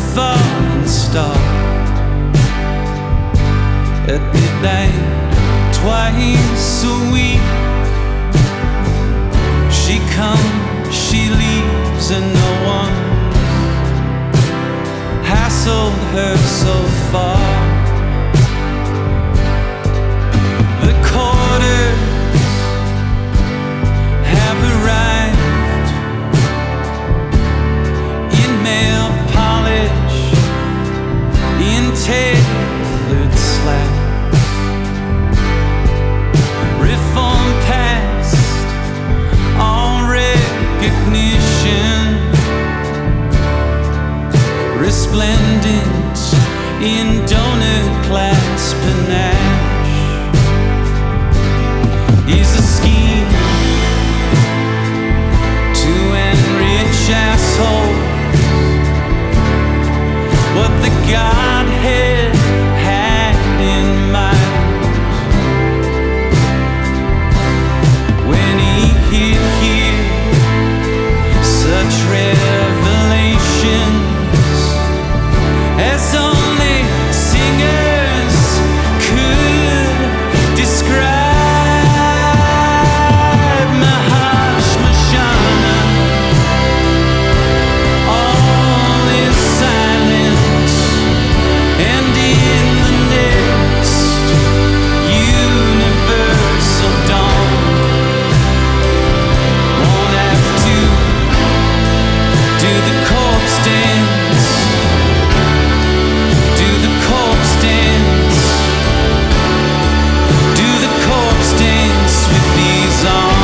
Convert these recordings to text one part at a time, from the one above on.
falling star. At midnight, twice a week, she comes, she leaves, and no one hassled her so far. The quarters have arrived in mail polish, in tailored slacks. Reform past all recognition, resplendent in donor clasp panache. Is a scheme to enrich assholes, what the Godhead had in mind when he hid here such revelations as only singers could describe. Mahashmashana, all is silent, and in the next universal dawn, won't have to do the corpse dance, do the corpse dance, do the corpse dance with these arms.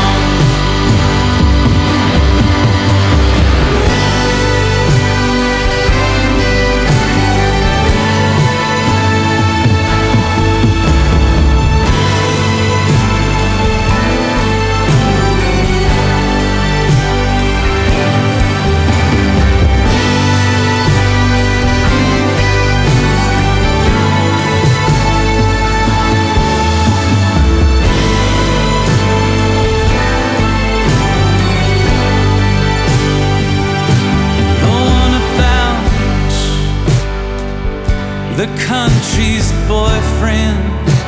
The country's boyfriend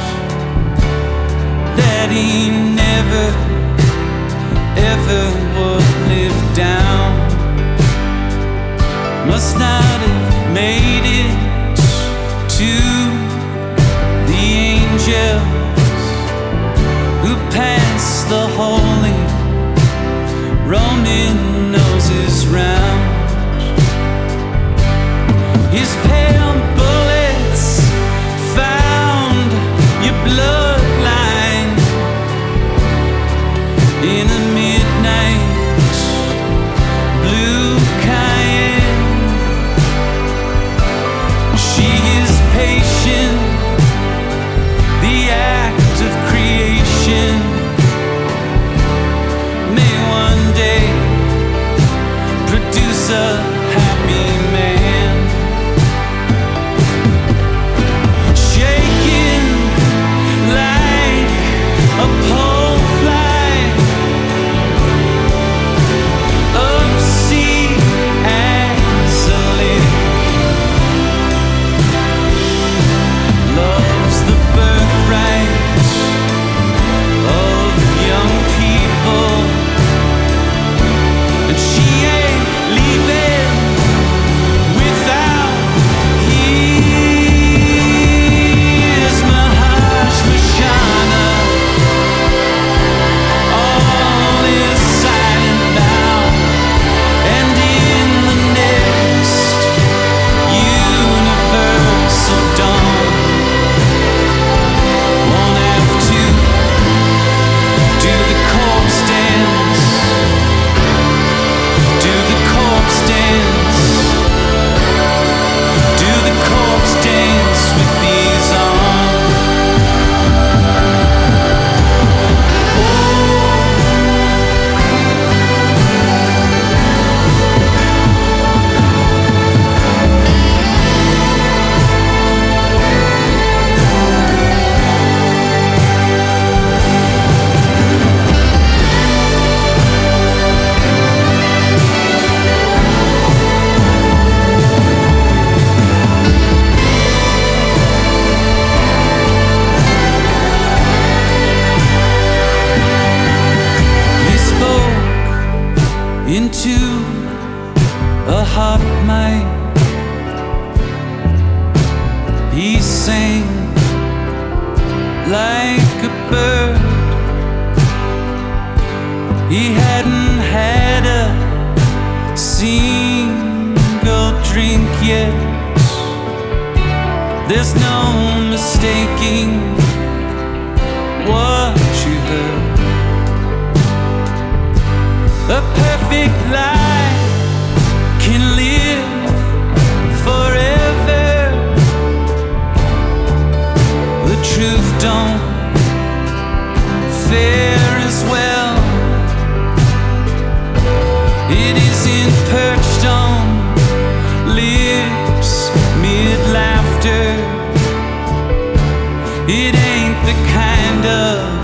that he never, ever would live down must not have made it to the angels who pass the holy Roman noses round. His pale bullets found your bloodline in a midnight blue Cayenne. She is patient, the act of creation may one day produce a happy man. A pole fly up sea as a lake, like a bird. He hadn't had a single drink yet. There's no mistaking what you heard. A perfect life can live forever. The truth don't fare as well. It isn't perched on lips mid-laughter. It ain't the kind of